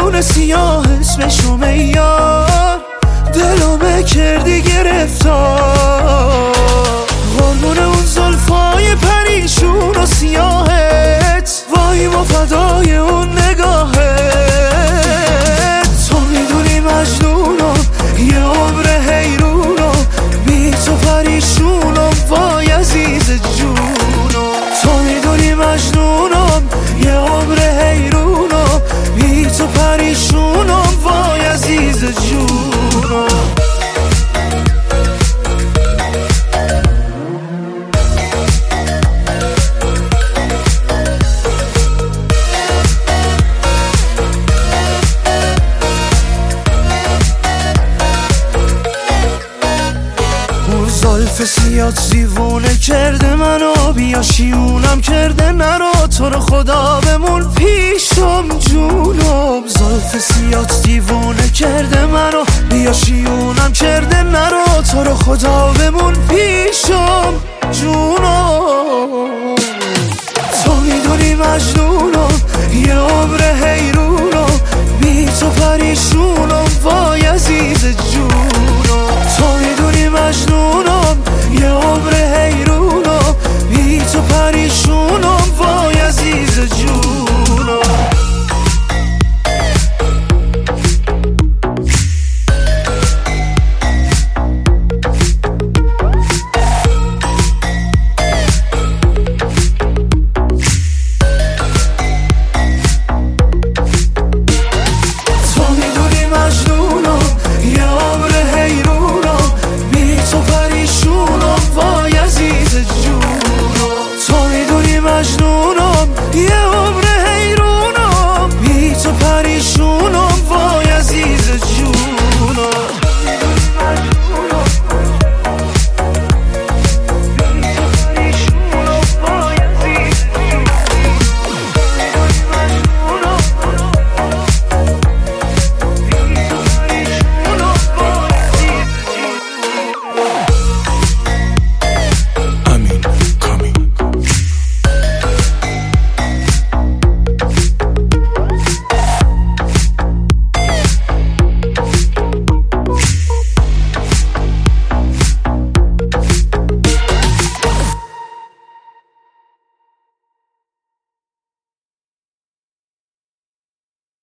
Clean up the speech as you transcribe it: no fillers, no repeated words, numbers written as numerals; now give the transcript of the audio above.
خون سیاه اسمشو میار، دلمه کردی گرفتار. قربون اون زلفای پریشون و سیاهت، وای ما فدای اون نگاهت. تو میدونی مجنونم یه عمر حیرونم، بی تو پریشونم وای عزیز جونم. تو میدونی مجنونم یه عمر حیرونم، بی تو پریشونم وای عزیز جونم. زلف سیات دیوونه کرده منو، بیا شیونم کرده نرو، تو رو خدا بمون پیشم جونم. زلف سیات دیوونه کرده منو، بیا شیونم کرده نرو، تو رو خدا بمون پیشم جونم. تو میدونی مجنونم یه عمر حیرونم، بی تو پریشونم وای عزیز جونم.